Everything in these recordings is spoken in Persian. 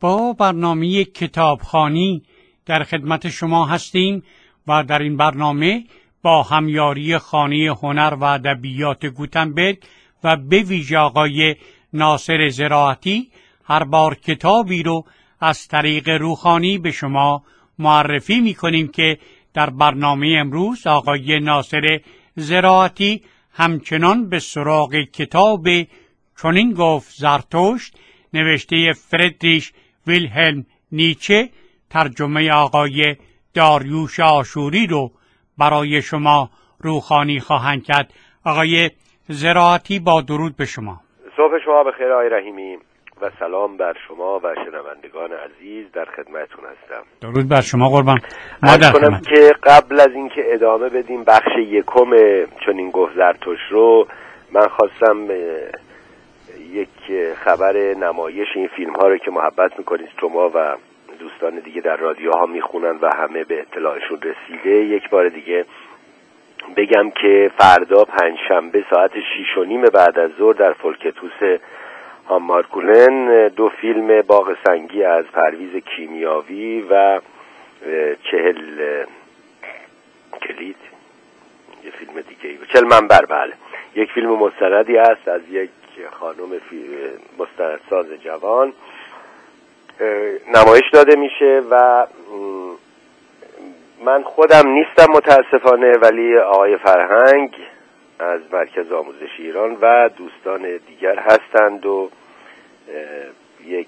با برنامه کتابخوانی در خدمت شما هستیم و در این برنامه با همیاری خانه هنر و ادبیات گوتنبرگ و به ویژه آقای ناصر زراعتی هر بار کتابی رو از طریق روحانی به شما معرفی می‌کنیم که در برنامه امروز آقای ناصر زراعتی همچنان به سراغ کتاب چنین گفت زرتشت نوشته فردریش ویلهلم نیچه ترجمه آقای داریوش آشوری رو برای شما روحانی خواهند کرد. آقای زراعتی با درود به شما. صبح شما بخیر آقای رحیمی و سلام بر شما و شنوندگان عزیز، در خدمتتون هستم. درود بر شما قربان. ما در خدمت که قبل از اینکه ادامه بدیم بخش یکم چنین گفت زرتشت رو، من خواستم یک خبر نمایش این فیلم ها رو که محبت میکنید شما و دوستان دیگه در رادیوها میخونن و همه به اطلاعشون رسیده، یک بار دیگه بگم که فردا پنجشنبه ساعت 6:30 بعد از ظهر در فولکتوس هامارکولن 2 فیلم باغ سنگی از پرویز کیمیاوی و 40 کلید، یه فیلم دیگه 40 منبر، بله، یک فیلم مستندی است از یک خانم مستندساز جوان نمایش داده میشه و من خودم نیستم متاسفانه، ولی آقای فرهنگ از مرکز آموزشی ایران و دوستان دیگر هستند و یک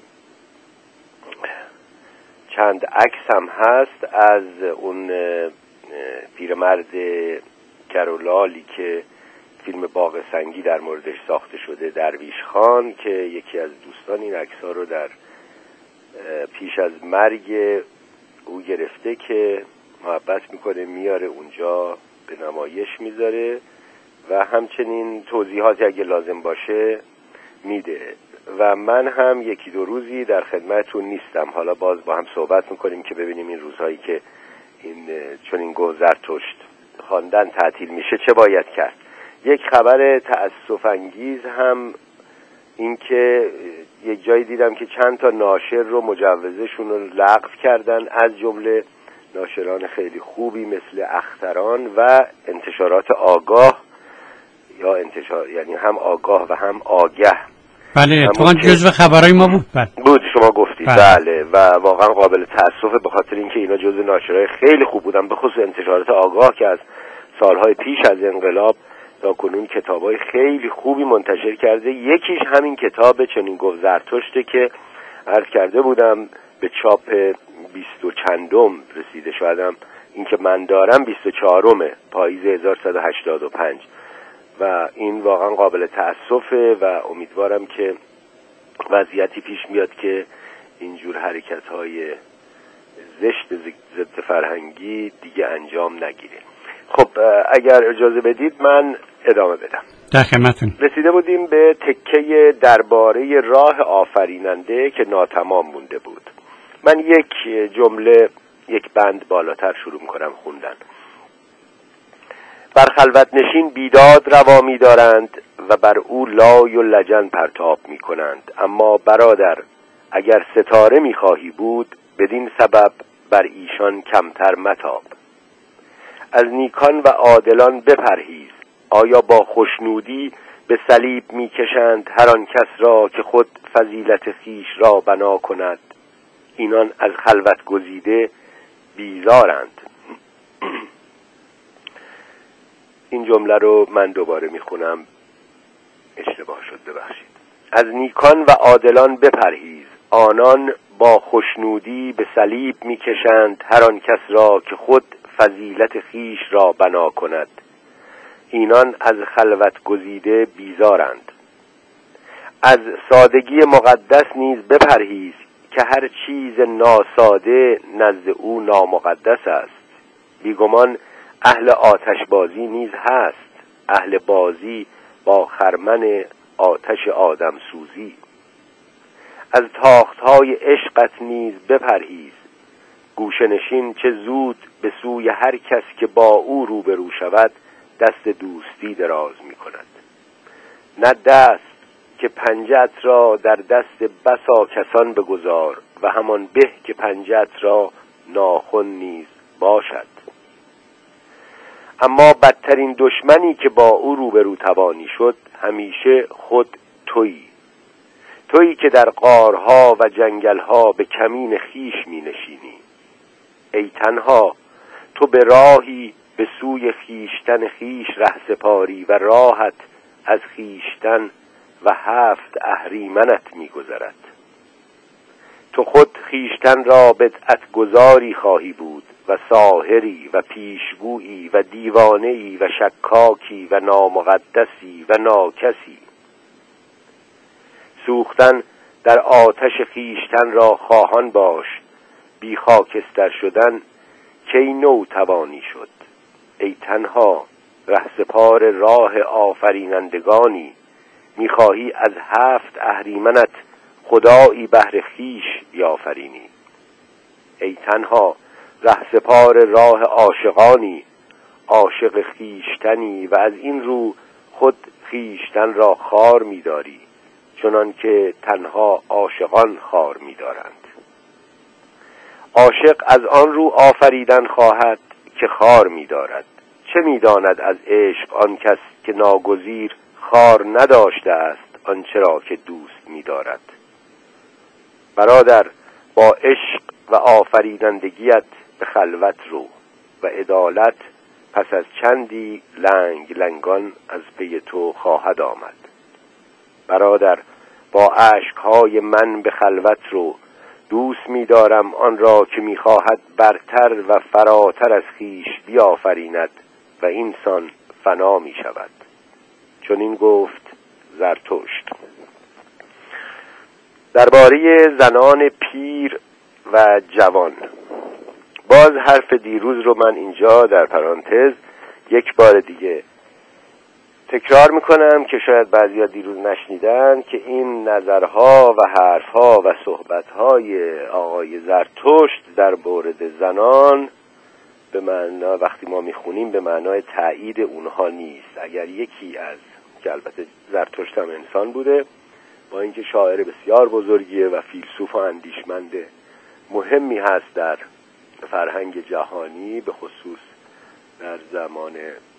چند عکس هم هست از اون پیرمرد کرولالی که فیلم باغ سنگی در موردش ساخته شده، درویش خان، که یکی از دوستان این عکس‌ها رو در پیش از مرگ او گرفته که محبت میکنه میاره اونجا به نمایش میذاره و همچنین توضیحاتی اگه لازم باشه میده و من هم 1-2 روزی در خدمتتون نیستم. حالا باز با هم صحبت میکنیم که ببینیم این روزهایی که این چنین گفت زرتشت خواندن تعطیل میشه چه باید کرد. یک خبر تأسف انگیز هم این که یک جایی دیدم که چند تا ناشر رو مجوزشون رو لغو کردن، از جمله ناشران خیلی خوبی مثل اختران و انتشارات آگاه، یا انتشار یعنی هم آگاه و هم آگه. بله، اتفاقا جزو خبرهای ما بود. بود شما گفتید. بله و واقعا قابل تأسفه به خاطر اینکه اینا جزو ناشرهای خیلی خوب بودن، به خصوص انتشارات آگاه که از سالهای پیش از انقلاب تا کنون کتابای خیلی خوبی منتشر کرده. یکیش همین کتاب چنین گفت زرتشت که عرض کرده بودم به چاپ 20 و چندم رسیده، شایدم این که من دارم 24 پاییز 1185 و این واقعا قابل تأسفه و امیدوارم که وضعیتی پیش میاد که اینجور حرکت‌های زشت ضد فرهنگی دیگه انجام نگیره. خب اگر اجازه بدید من ادامه بدم. در خدمتتون. رسیده بودیم به تکه درباره راه آفریننده که ناتمام مونده بود. من یک جمله، یک بند بالاتر شروع می‌کنم خوندن. بر خلوت نشین بیداد روا می‌دارند و بر او لای و لجن پرتاب می‌کنند، اما برادر اگر ستاره می‌خواهی بود بدین سبب بر ایشان کمتر متاب. از نیکان و عادلان بپرهیز، آیا با خوشنودی به صلیب میکشند هر آن کس را که خود فضیلت خویش را بنا کند. اینان از خلوت گزیده بیزارند. این جمله رو من دوباره میخونم، اشتباه شد ببخشید. از نیکان و عادلان بپرهیز، آنان با خوشنودی به صلیب میکشند هر آن کس را که خود فضیلت خویش را بنا کند. اینان از خلوت گزیده بیزارند. از سادگی مقدس نیز بپرهیز که هر چیز ناساده نزد او نامقدس است. بیگمان اهل آتش بازی نیز هست، اهل بازی با خرمن آتش آدم سوزی. از تاختهای عشقت نیز بپرهیز، گوشه‌نشین چه زود به سوی هر کس که با او روبرو شود دست دوستی دراز می کند. نه دست که پنجه‌ات را در دست بسا کسان بگذار و همان به که پنجه‌ات را ناخن نیز باشد. اما بدترین دشمنی که با او روبرو توانی شد همیشه خود تویی که در غارها و جنگلها به کمین خیش می نشینی. ای تنها، تو به راهی به سوی خیشتن خیش رهسپاری و راحت از خیشتن و 7 اهریمنت می گذرد. تو خود خیشتن را بدعت گذاری خواهی بود و ساحری و پیشگویی و دیوانه‌ای و شکاکی و نامقدسی و ناکسی. سوختن در آتش خیشتن را خواهان باش، بی خاکستر شدن کی نو توانی شد. ای تنها، رهسپار راه آفرینندگانی، می‌خواهی از 7 اهریمنت خدایی بهر خیش بیافرینی. ای تنها، رهسپار راه عاشقانی، عاشق خیشتنی و از این رو خود خیشتن را خار می‌داری، چنان که تنها عاشقان خار می‌دارند. عاشق از آن رو آفریدن خواهد که خار می‌دارد. چه می‌داند از عشق آن کس که ناگزیر خار نداشته است آنچه را که دوست می‌دارد. برادر، با عشق و آفریدندگیت به خلوت رو و عدالت پس از چندی لنگان از پی تو خواهد آمد. برادر، با اشک‌های من به خلوت رو، دوست می‌دارم آن را که می‌خواهد برتر و فراتر از خیش بیافریند و اینسان فنا می‌شود. چون این گفت زرتشت. درباره زنان پیر و جوان، باز حرف دیروز رو من اینجا در پرانتز یک بار دیگه تکرار میکنم که شاید بعضیا دیروز نشنیدن که این نظرها و حرفها و صحبتهای آقای زرتشت در مورد زنان به معنا وقتی ما میخونیم به معنای تایید اونها نیست. اگر یکی از، که البته زرتشت هم انسان بوده، با اینکه شاعر بسیار بزرگیه و فیلسوف و اندیشمند مهمی هست در فرهنگ جهانی، به خصوص در زمان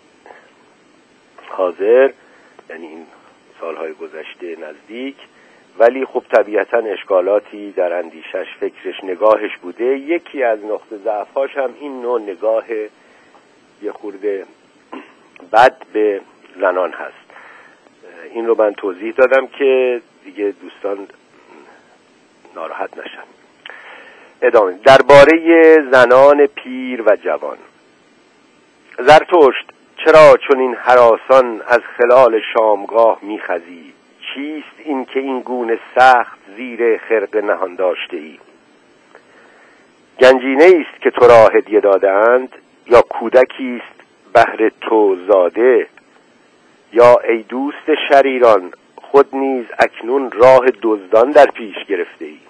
حاضر، یعنی این سالهای گذشته نزدیک، ولی خب طبیعتاً اشکالاتی در اندیشش، فکرش، نگاهش بوده. یکی از نقطه ضعف‌هاش هم این نوع نگاه یه خورده بد به زنان هست. این رو من توضیح دادم که دیگه دوستان ناراحت نشن. ادامه درباره زنان پیر و جوان. زرتشت، چرا چون این هراسان از خلال شامگاه میخزی؟ چیست این که این گونه سخت زیر خرقه نهان داشته ای؟ گنجینه است که تو را هدیه دادند، یا کودکی است بهر تو زاده؟ یا ای دوست شریران، خود نیز اکنون راه دزدان در پیش گرفته ای؟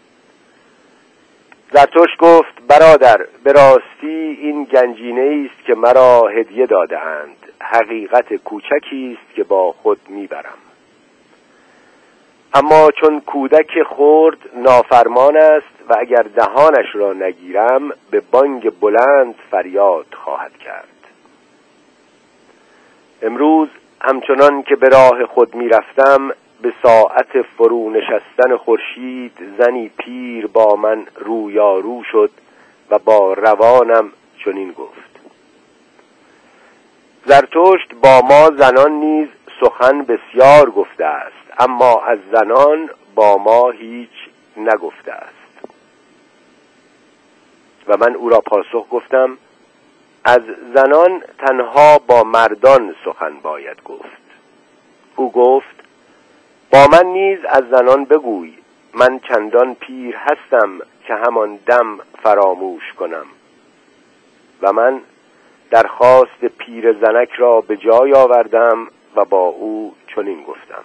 زرتشت گفت برادر، به راستی این گنجینه است که مرا هدیه داده‌اند، حقیقت کوچکی است که با خود میبرم. اما چون کودک خرد نافرمان است و اگر دهانش را نگیرم به بانگ بلند فریاد خواهد کرد. امروز همچنان که به راه خود میرفتم، به ساعت فرو نشستن خورشید زنی پیر با من رویارو شد و با روانم چنین گفت: زرتشت با ما زنان نیز سخن بسیار گفته است، اما از زنان با ما هیچ نگفته است. و من او را پاسخ گفتم: از زنان تنها با مردان سخن باید گفت. او گفت: با من نیز از زنان بگوی، من چندان پیر هستم که همان دم فراموش کنم. و من درخواست پیر زنک را به جای آوردم و با او چنین گفتم: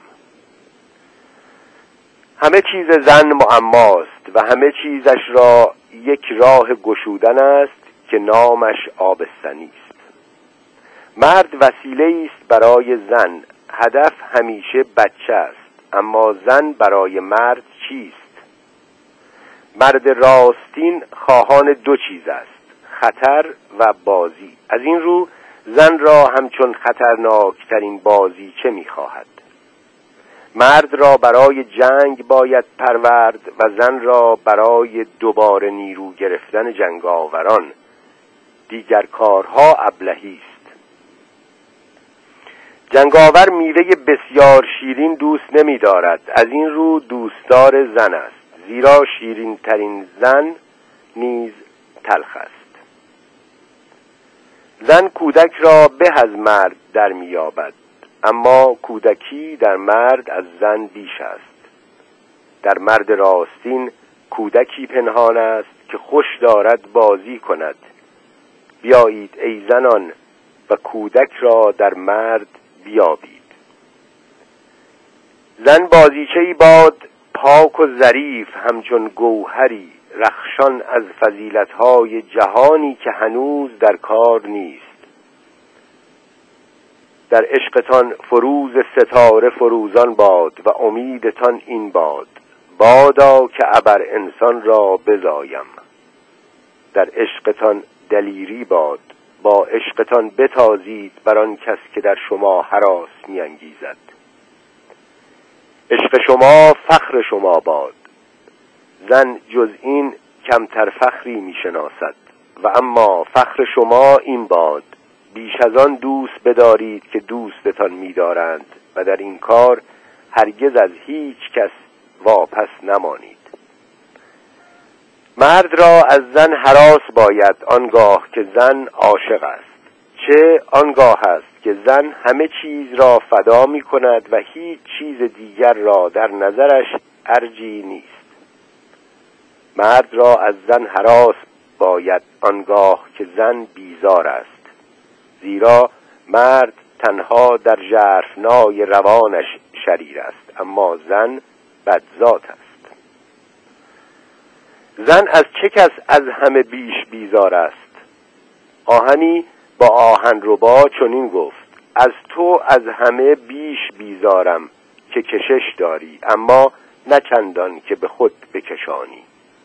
همه چیز زن معماست و همه چیزش را یک راه گشودن است که نامش آبستنی است. مرد وسیله است برای زن، هدف همیشه بچه است. اما زن برای مرد چیست؟ مرد راستین خواهان دو چیز است: خطر و بازی. از این رو زن را همچون خطرناکترین بازی چه می‌خواهد؟ مرد را برای جنگ باید پرورد و زن را برای دوباره نیرو گرفتن جنگاوران. دیگر کارها ابلهی است. جنگاور میوه بسیار شیرین دوست نمی دارد، از این رو دوستدار زن است، زیرا شیرین ترین زن نیز تلخ است. زن کودک را به از مرد در میابد، اما کودکی در مرد از زن بیش است. در مرد راستین کودکی پنهان است که خوش دارد بازی کند. بیایید ای زنان و کودک را در مرد بیابید. زن بازیچه‌ای باد پاک و ظریف همچون گوهری، رخشان از فضیلت‌های جهانی که هنوز در کار نیست. در عشقتان فروز ستاره فروزان باد و امیدتان این باد: بادا که ابر انسان را بزایم. در عشقتان دلیری باد، با عشقتان بتازید بر آن کس که در شما هراس می‌انگیزد. عشق شما فخر شما باد. زن جز این کمتر فخری می‌شناسد و اما فخر شما این باد: بیش از آن دوست بدارید که دوستتان می‌دارند و در این کار هرگز از هیچ کس واپس نمانید. مرد را از زن هراس باید آنگاه که زن عاشق است، چه آنگاه است که زن همه چیز را فدا می کند و هیچ چیز دیگر را در نظرش ارجی نیست. مرد را از زن هراس باید آنگاه که زن بیزار است، زیرا مرد تنها در ژرفنای روانش شریر است، اما زن بدذات است. زن از چه کس از همه بیش بیزار است؟ آهنی با آهنربا چنین گفت: از تو از همه بیش بیزارم که کشش داری، اما نه چندان که به خود بکشانی.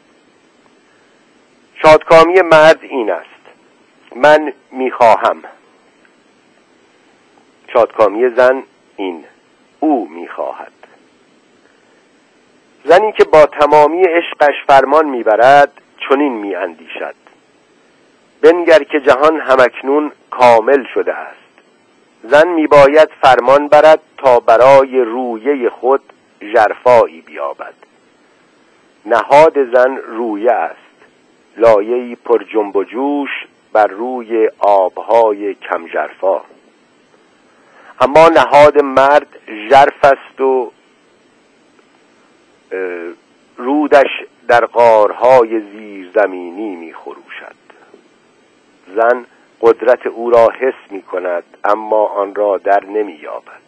شادکامی مرد این است: من میخواهم. شادکامی زن این: او میخواهد. زنی که با تمامی عشقش فرمان میبرد چنین میاندیشد: بنگر که جهان همکنون کامل شده است. زن میباید فرمان برد تا برای رویه خود ژرفایی بیابد. نهاد زن رویه است، لایه‌ای پر جنب و جوش بر روی آبهای کم ژرفا. اما نهاد مرد ژرف است و رودش در غارهای زیرزمینی می خروشد. زن قدرت او را حس می کند اما آن را در نمی یابد.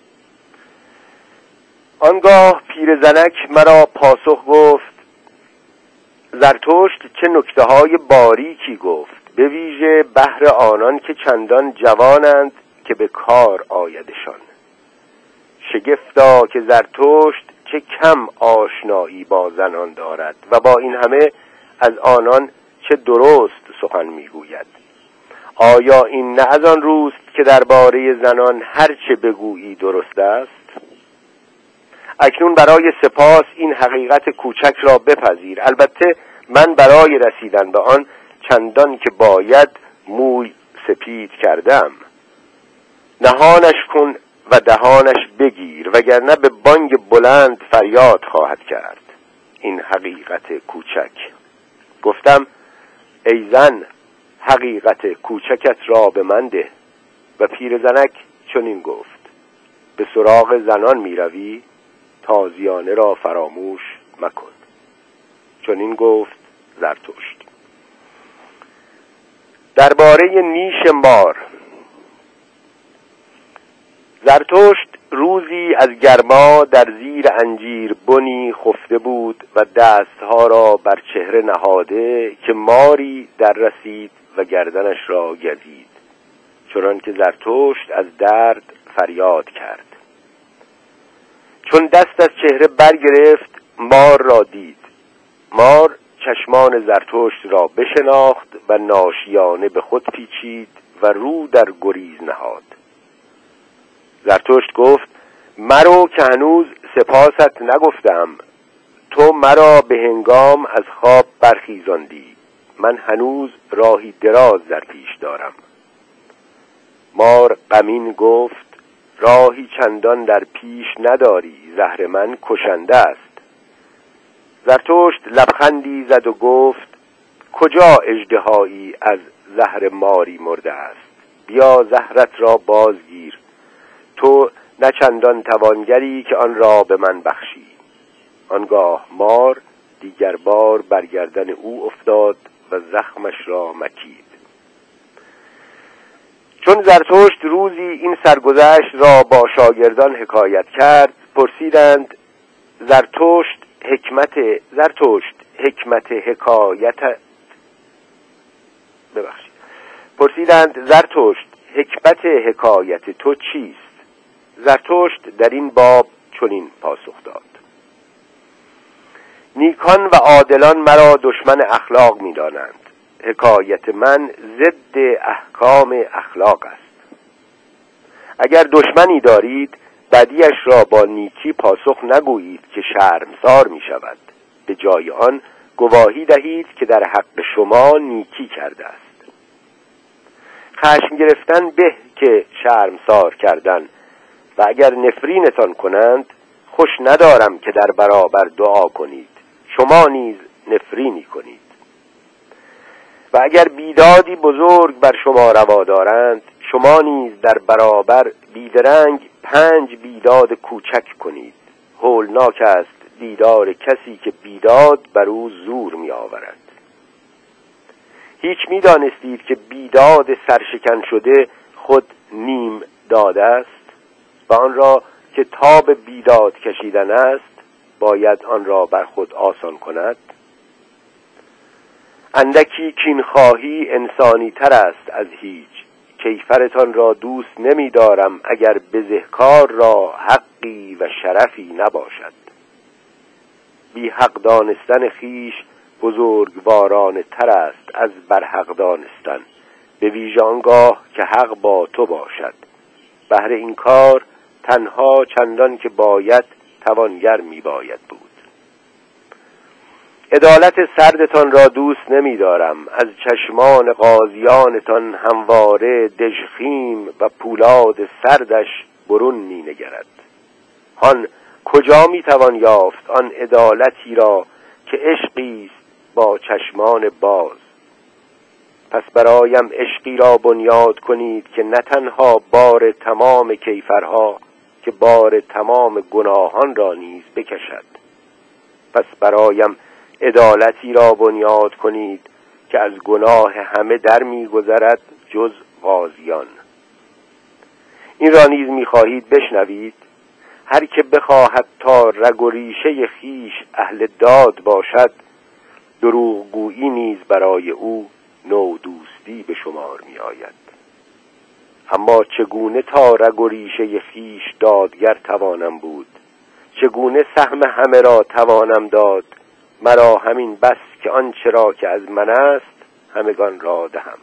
آنگاه پیرزنک مرا پاسخ گفت: زرتشت چه نکته‌های باریکی گفت، به ویژه بهر آنان که چندان جوانند که به کار آیدشان. شگفتا که زرتشت چه کم آشنایی با زنان دارد و با این همه از آنان چه درست سخن میگوید. آیا این نه از آن روست که درباره زنان هر چه بگویی درست است؟ اکنون برای سپاس این حقیقت کوچک را بپذیر. البته من برای رسیدن به آن چندان که باید موی سپید کردم. نهانش کن و دهانش بگیر، وگرنه به بانگ بلند فریاد خواهد کرد. این حقیقت کوچک. گفتم: ای زن، حقیقت کوچکت را به من ده. و پیرزنک چنین گفت: به سراغ زنان می روی؟ تازیانه را فراموش مکن. چنین گفت زرتشت. درباره نیش مار. زرتشت روزی از گرما در زیر انجیر بنی خفته بود و دستها را بر چهره نهاده که ماری در رسید و گردنش را گزید، چنان که زرتشت از درد فریاد کرد. چون دست از چهره برگرفت مار را دید. مار چشمان زرتشت را بشناخت و ناشیانه به خود پیچید و رو در گریز نهاد. زرتشت گفت مرو که هنوز سپاست نگفتم. تو مرا به هنگام از خواب برخیزاندی. من هنوز راهی دراز در پیش دارم. مار غمین گفت راهی چندان در پیش نداری، زهر من کشنده است. زرتشت لبخندی زد و گفت کجا اژدهایی از زهر ماری مرده است؟ بیا زهرت را بازگیر. تو نه چندان توانگری که آن را به من بخشی. آنگاه مار دیگر بار بر گردن او افتاد و زخمش را مکید. چون زرتشت روزی این سرگذشت را با شاگردان حکایت کرد، پرسیدند زرتشت حکمت حکایت تو چیست؟ زرتشت در این باب چنین پاسخ داد: نیکان و عادلان مرا دشمن اخلاق می‌دانند. حکایت من ضد احکام اخلاق است. اگر دشمنی دارید بدیش را با نیکی پاسخ نگویید که شرمسار می شود. به جای آن گواهی دهید که در حق شما نیکی کرده است. خشم گرفتن به که شرمسار کردن، و اگر نفرینتان کنند خوش ندارم که در برابر دعا کنید. شما نیز نفرینی کنید. و اگر بیدادی بزرگ بر شما روا دارند، شما نیز در برابر بیدرنگ 5 بیداد کوچک کنید. هولناک است دیدار کسی که بیداد بر او زور می آورد. هیچ می دانستید که بیداد سرشکن شده خود نیم داده است و آن را که تاب بیداد کشیدن است باید آن را بر خود آسان کند؟ اندکی کینخواهی انسانی تر است از هیچ. کیفرتان را دوست نمی دارم اگر بزهکار را حقی و شرفی نباشد. بی حق دانستن خیش بزرگوارانه تر است از برحق دانستن، به ویژه آنگاه که حق با تو باشد. بهر این کار تنها چندان که باید توانگر می باید بود. عدالت سردتان را دوست نمی دارم. از چشمان قاضیانتان همواره دژخیم و پولاد سردش برون می نگرد. هان کجا می توان یافت آن عدالتی را که عشقی است با چشمان باز؟ پس برایم عشقی را بنیاد کنید که نه تنها بار تمام کیفرها که بار تمام گناهان را نیز بکشد. پس برایم عدالتی را بنیاد کنید که از گناه همه در می‌گذرد جز قاضیان. این را نیز می‌خواهید بشنوید؟ هر که بخواهد تا رگ و ریشه خیش اهل داد باشد، دروغگویی نیز برای او نو دوستی به شمار می‌آید. اما چگونه تا رگ و ریشه خیش دادگر توانم بود؟ چگونه سهم همه را توانم داد؟ مرا همین بس که آنچه را که از من است همگان را دهم.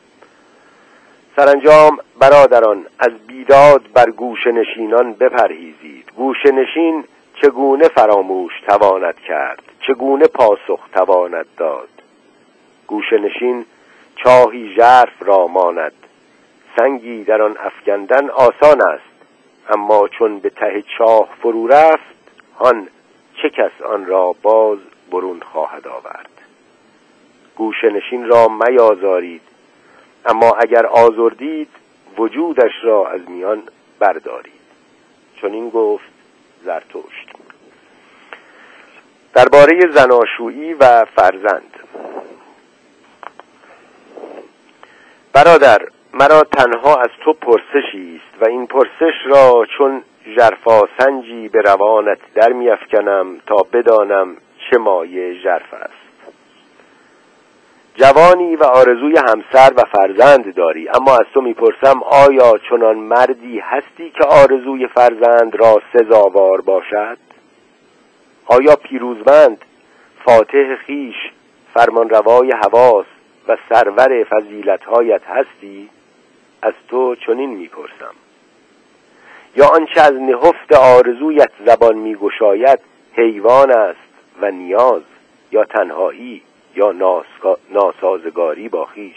سرانجام برادران از بیداد بر گوشه نشینان بپرهیزید. گوشه نشین چگونه فراموش تواند کرد؟ چگونه پاسخ تواند داد؟ گوشه نشین چاهی ژرف را ماند. سنگی در آن افکندن آسان است، اما چون به ته چاه فرو رفت آن چه کس آن را باز برون خواهد آورد؟ گوشه نشین را میازارید، اما اگر آزردید وجودش را از میان بردارید. چون این گفت زرتشت. درباره زناشویی و فرزند. برادر، مرا تنها از تو پرسشی است و این پرسش را چون ژرفاسنجی به روانت در می‌افکنم تا بدانم چه مایه ژرف است. جوانی و آرزوی همسر و فرزند داری، اما از تو میپرسم آیا چنان مردی هستی که آرزوی فرزند را سزاوار باشد؟ آیا پیروزمند، فاتح خیش، فرمانروای حواس و سرور فضیلت‌هایت هستی؟ از تو چنین میپرسم. یا آنچه از نهفت آرزویت زبان میگشاید حیوان است و نیاز، یا تنهایی، یا ناسازگاری با خویش؟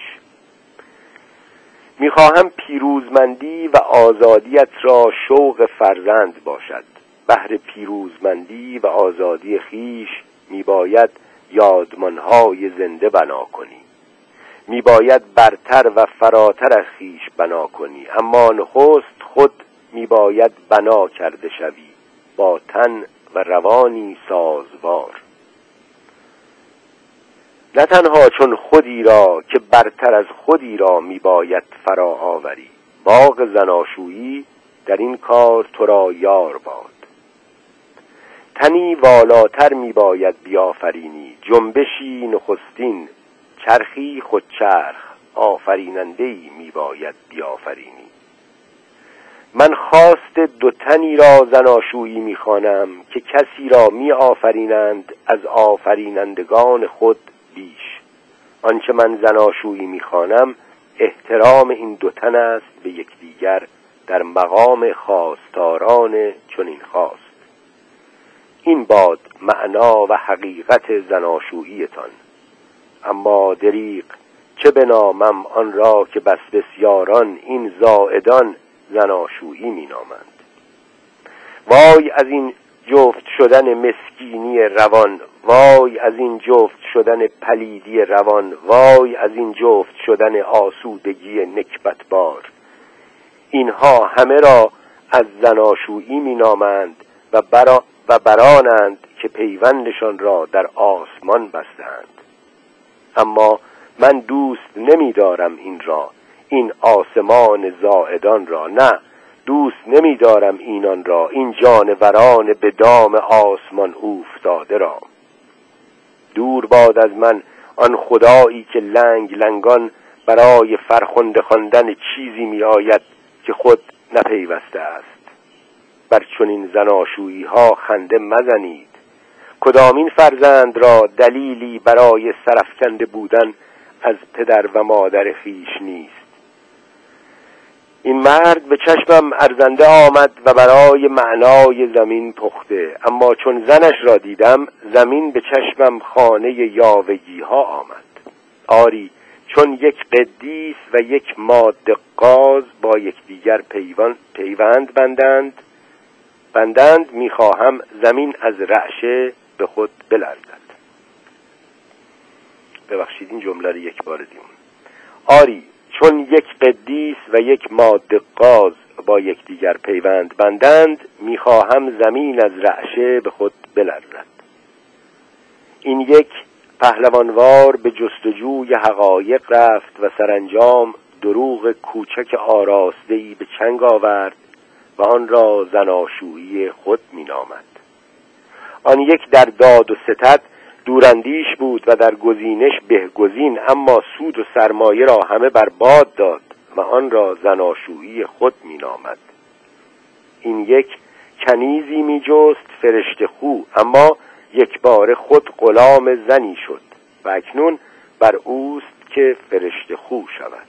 میخواهم پیروزمندی و آزادیت را شوق فرزند باشد. بهر پیروزمندی و آزادی خویش میباید یادمانهای زنده بنا کنی، میباید برتر و فراتر از خویش بنا کنی، اما نخست خود میباید بنا کرده شوی با تن و روانی سازوار. نه تنها چون خودی را که برتر از خودی را میباید فرا آوری. باغ زناشویی در این کار تو را یار باد. تنی والاتر میباید بیافرینی، جنبشی نخستین، چرخی خودچرخ، آفریننده‌ای میباید بیافرینی. من خواست دو تنی را زناشویی میخوانم که کسی را میآفرینند از آفرینندگان خود بیش. آنچه من زناشویی میخوانم احترام این دو تن است به یکدیگر در مقام خواستاران چنین خواست. این باد معنا و حقیقت زناشوییتان. اما دریغ چه بنامم آن را که بس بسیاران این زائدان زناشویی مینامند. وای از این جفت شدن مسکینی روان، وای از این جفت شدن پلیدی روان، وای از این جفت شدن آسودگی نکبتبار. اینها همه را از زناشویی مینامند و برانند که پیوندشان را در آسمان بستند. اما من دوست نمی‌دارم این را، این آسمان زائدان را. نه، دوست نمی‌دارم اینان را، این جانوران به دام آسمان اوفتاده را. دور باد از من آن خدایی که لنگ لنگان برای فرخنده خواندن چیزی می‌آید که خود نپیوسته است. بر چنین زناشویی ها خنده مزنید. کدامین فرزند را دلیلی برای سرفکنده بودن از پدر و مادر خویش نیست؟ این مرد به چشمم ارزنده آمد و برای معنای زمین پخته، اما چون زنش را دیدم زمین به چشمم خانه یاوگی ها آمد. آری، چون یک قدیس و یک ماده غاز با یکدیگر پیوند بندند میخواهم زمین از رعشه به خود بلرزد. ببخشید این جمله رو یک بار دیگه. آری، چون یک قدیس و یک ماده غاز با یکدیگر پیوند بندند میخواهم زمین از رعشه به خود بلرزد. این یک پهلوانوار به جستجوی حقایق رفت و سرانجام دروغ کوچک آراسته‌ای به چنگ آورد و آن را زناشویی خود مینامد. آن یک در داد و ستد دوراندیش بود و در گزینش بهگزین، اما سود و سرمایه را همه برباد داد و آن را زناشویی خود مینامد. این یک کنیزی میجست فرشته خو، اما یک بار خود غلام زنی شد و اکنون بر اوست که فرشته خو شود.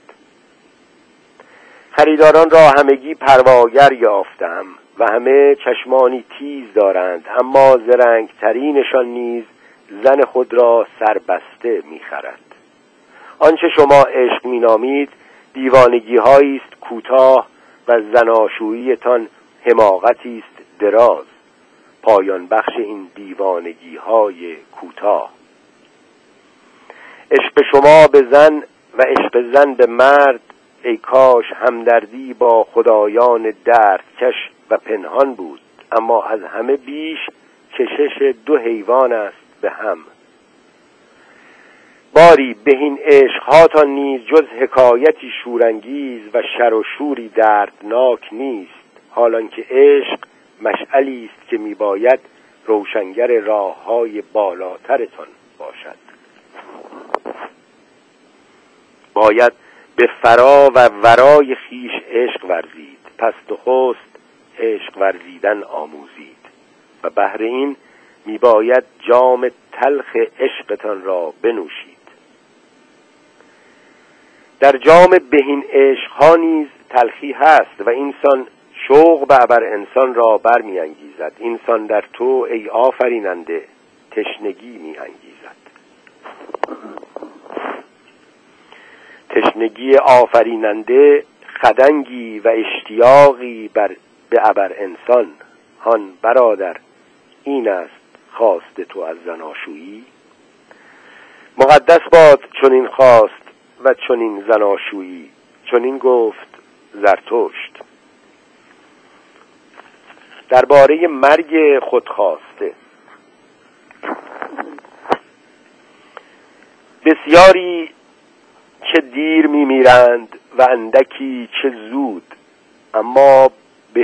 خریداران را همگی پرواگر یافتم و همه چشمانی تیز دارند، اما زرنگترینشان نیز زن خود را سربسته می‌خرد. آنچه شما عشق می‌نامید دیوانگی هایی است کوتاه و زناشوییتان حماقتی است دراز. پایان بخش این دیوانگی های کوتاه. عشق شما به زن و عشق زن به مرد، ای کاش همدردی با خدایان دردکش و پنهان بود، اما از همه بیش کشش دو حیوان است به هم. باری به این عشقهاتان نیز جز حکایتی شورانگیز و شر و شوری دردناک نیست، حالان که عشق مشعلی است که میباید روشنگر راه‌های بالاترتان باشد. باید به فرا و ورای خیش عشق ورزید، پس نخست عشق ورزیدن آموزید و بهر این میباید جام تلخ عشقتان را بنوشید. در جام بهین عشقها نیز تلخی هست و اینسان شوق به ابر انسان را برمی‌انگیزد. اینسان در تو ای آفریننده تشنگی می‌انگیزد. تشنگی آفریننده خدنگی و اشتیاقی به ابر انسان. هان برادر این است خواست تو از زناشویی. مقدس باد چنین خواست و چنین زناشویی، چنین گفت زرتشت. درباره مرگ خودخواسته. بسیاری چه دیر میمیرند و اندکی چه زود، اما به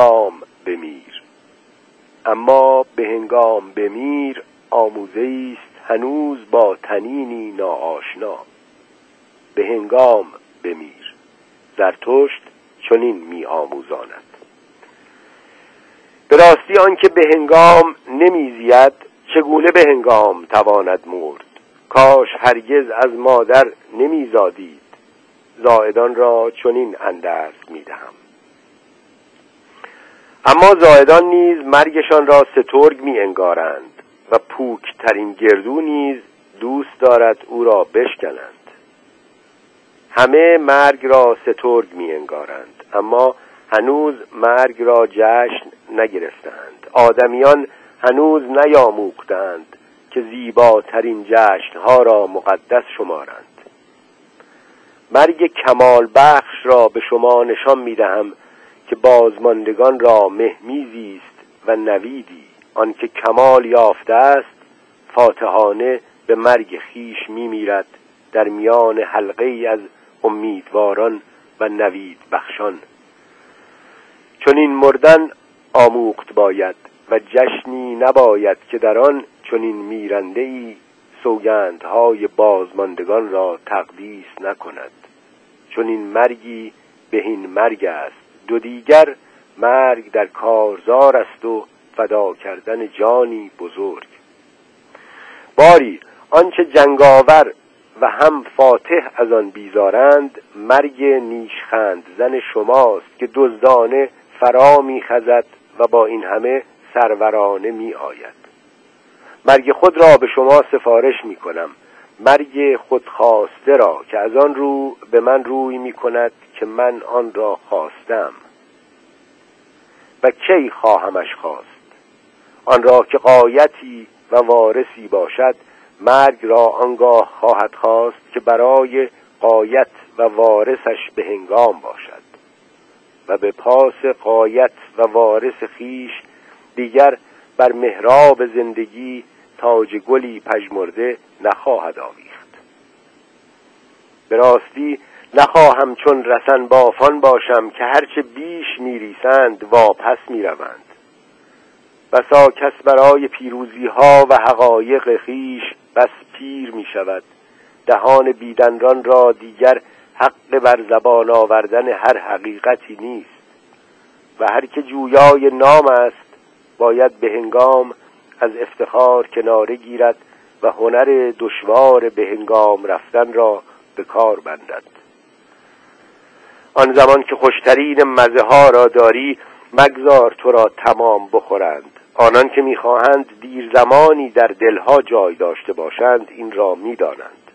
هنگام بمیر آموزه است هنوز با تنینی ناآشنا. به هنگام بمیر، زرتشت چنین می آموزاند. به راستی آنکه به هنگام نمیزید چگونه به هنگام تواند مرد؟ کاش هرگز از مادر نمیزادید، زائدان را چنین اندرز میدهم. اما زائدان نیز مرگشان را سترگ می انگارند و پوکترین گردو نیز دوست دارد او را بشکنند. همه مرگ را سترگ می انگارند اما هنوز مرگ را جشن نگرفتند. آدمیان هنوز نیاموختند که زیباترین جشنها را مقدس شمارند. مرگ کمال بخش را به شما نشان می دهم که بازماندگان را مهمیزی است و نویدی. آنکه کمال یافته است فاتحانه به مرگ خیش می میرد در میان حلقه ای از امیدواران و نوید بخشان. چون این مردن آموخت باید و جشنی نباید که در آن چنین میرنده ای سوگندهای بازماندگان را تقدیس نکند. چون این مرگی بهین مرگ است، دو دیگر مرگ در کارزار است و فدا کردن جانی بزرگ. باری آنچه جنگاور و هم فاتح از آن بیزارند مرگ نیشخند زن شماست که دزدانه فرا می‌خزد و با این همه سرورانه می آید. مرگ خود را به شما سفارش می کنم، مرگ خودخواسته را که از آن رو به من روی می کند که من آن را خواستم و کی خواهمش خواست. آن را که غایتی و وارثی باشد مرگ را آنگاه خواهد خواست که برای غایت و وارثش به هنگام باشد و به پاس غایت و وارث خیش دیگر بر محراب زندگی تاج گلی پژمرده نخواهد آویخت. به راستی نخواهم چون رسن بافان باشم که هرچه بیش میریسند واپس میروند. بسا کس برای پیروزی ها و حقایق خیش بس پیر می شود، دهان بیدندان را دیگر حق بر زبان آوردن هر حقیقتی نیست و هر که جویای نام است باید به هنگام از افتخار کناره گیرد و هنر دشوار به هنگام رفتن را به کار بندد. آن زمان که خوشترین مزه ها را داری مگذار تو را تمام بخورند. آنان که می‌خواهند دیر زمانی در دلها جای داشته باشند این را می‌دانند.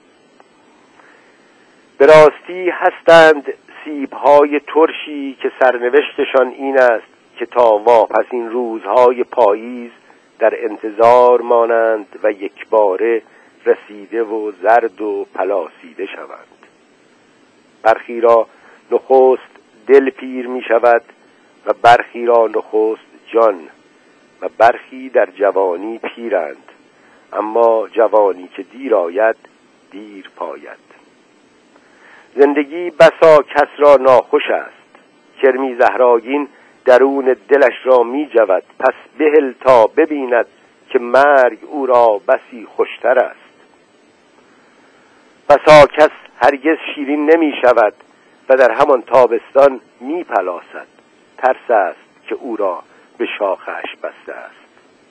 به راستی هستند سیب‌های ترشی که سرنوشتشان این است که تا واپسین روزهای پاییز در انتظار مانند و یکباره رسیده و زرد و پلاسیده شوند. برخی را نخست دل پیر می شود و برخی را نخست جان و برخی در جوانی پیرند، اما جوانی که دیر آید دیر پاید. زندگی بسا کس را ناخوش است، کرمی زهراگین درون دلش را می جود، پس بهل تا ببیند که مرگ او را بسی خوشتر است. بسا کس هرگز شیرین نمی شود و در همان تابستان می پلاسد. ترس است که او را به شاخش بسته است.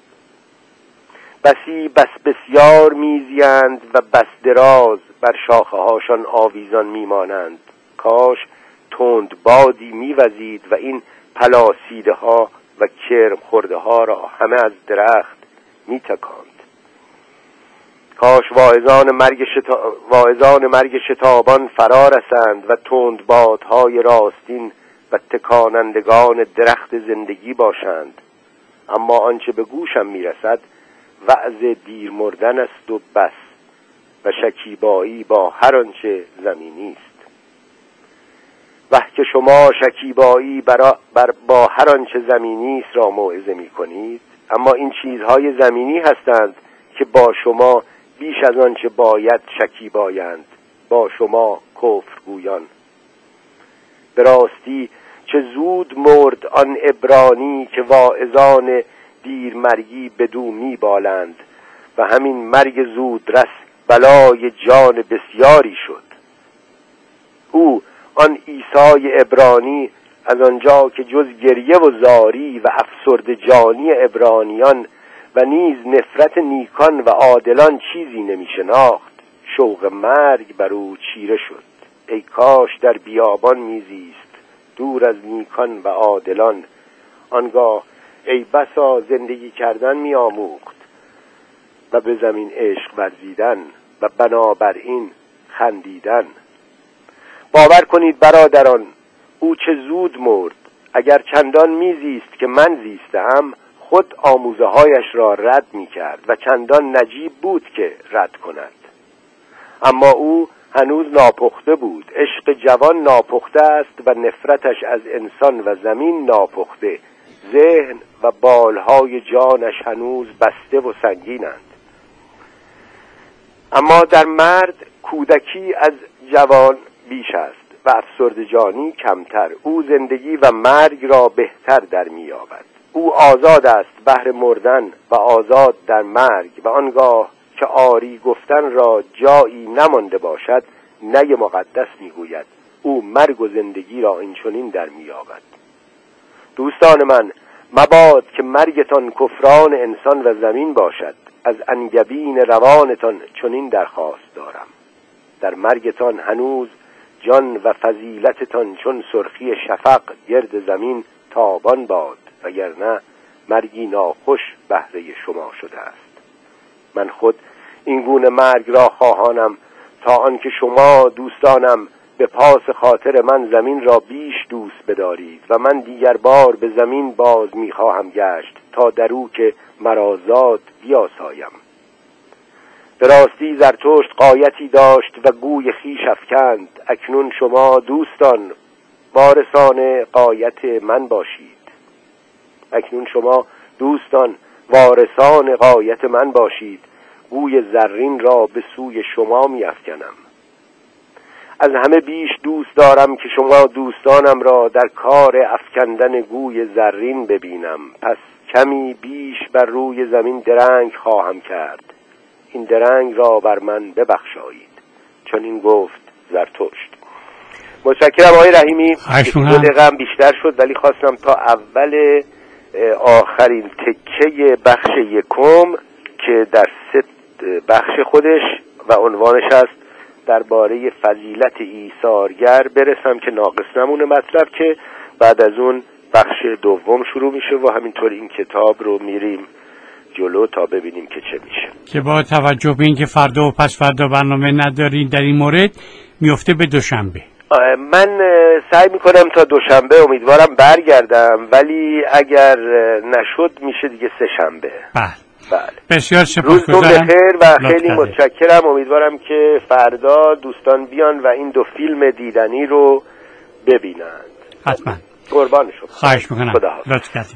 بسی بس بسیار میزیند و بس دراز بر شاخه هاشان آویزان میمانند. کاش تند بادی میوزید و این پلاسیده ها و کرم خورده ها را همه از درخت میتکاند. کاش واعظان مرگ شتابان فرا رسند و تند بادهای راستین و تکانندگان درخت زندگی باشند. اما آنچه به گوشم میرسد وعظ دیر مردن است و بس، و شکیبایی با هر آنچه زمینی است. وه که شما شکیبایی با هر آنچه زمینی است را موعظه می کنید، اما این چیزهای زمینی هستند که با شما بیش از آنچه باید شکیبایند، با شما کفر گویان. به راستی چه زود مرد آن عبرانی که واعظان دیرمرگی بدو میبالند و همین مرگ زودرس بلای جان بسیاری شد. او آن عیسی عبرانی از آنجا که جز گریه و زاری و افسرده جانی عبرانیان و نیز نفرت نیکان و عادلان چیزی نمی شناخت، شوق مرگ بر او چیره شد. ای کاش در بیابان میزیست دور از نیکان و عادلان، آنگاه ای بسا زندگی کردن می آموخت و به زمین عشق ورزیدن و بنابراین خندیدن. باور کنید برادران، او چه زود مرد. اگر چندان میزیست که من زیستم، خود آموزه هایش را رد می کرد و چندان نجیب بود که رد کند. اما او هنوز ناپخته بود. عشق جوان ناپخته است و نفرتش از انسان و زمین ناپخته. ذهن و بالهای جانش هنوز بسته و سنگینند. اما در مرد کودکی از جوان بیش است و افسرده جانی کمتر. او زندگی و مرگ را بهتر در می‌یابد. او آزاد است بهر مردن و آزاد در مرگ، و آنگاه که آری گفتن را جایی نمانده باشد نی مقدس میگوید. او مرگ و زندگی را اینچنین در می‌یابد. دوستان من، مباد که مرگتان کفران انسان و زمین باشد. از انگبین روانتان چنین درخواست دارم. در مرگتان هنوز جان و فضیلتتان چون سرخی شفق گرد زمین تابان باد، وگرنه مرگی ناخوش بهره شما شده است. من خود این گونه مرگ را خواهانم تا آنکه شما دوستانم به پاس خاطر من زمین را بیش دوست بدارید و من دیگر بار به زمین باز می‌خواهم گشت تا در او که مرا زاد بیاسایم. به راستی زرتشت غایتی داشت و گوی خویش افکند. اکنون شما دوستان وارثان غایت من باشید. گوی زرین را به سوی شما می‌افکنم. از همه بیش دوست دارم که شما دوستانم را در کار افکندن گوی زرین ببینم. پس کمی بیش بر روی زمین درنگ خواهم کرد. این درنگ را بر من ببخشایید. چون این گفت زرتشت. متشکرم آقای رحیمی. 2 دقیقه بیشتر شد، ولی خواستم تا اول آخرین تکه بخش 1 که در 3 بخش خودش و عنوانش است درباره فضیلت ایثارگر برسم که ناقص نمونه مطلب، که بعد از اون بخش 2 شروع میشه و همینطور این کتاب رو میریم جلو تا ببینیم که چه میشه. که با توجه به اینکه فردا و پس فردا برنامه ندارین در این مورد میفته به دوشنبه. من سعی میکنم تا دوشنبه امیدوارم برگردم، ولی اگر نشد میشه دیگه 3 شنبه. بله. بسیار سپاسگزارم. روزتون بخیر و خیلی متشکرم. امیدوارم که فردا دوستان بیان و این 2 فیلم دیدنی رو ببینند. حتما. قربان شما. خواهش میکنم. خدا حافظ. لطف کردید.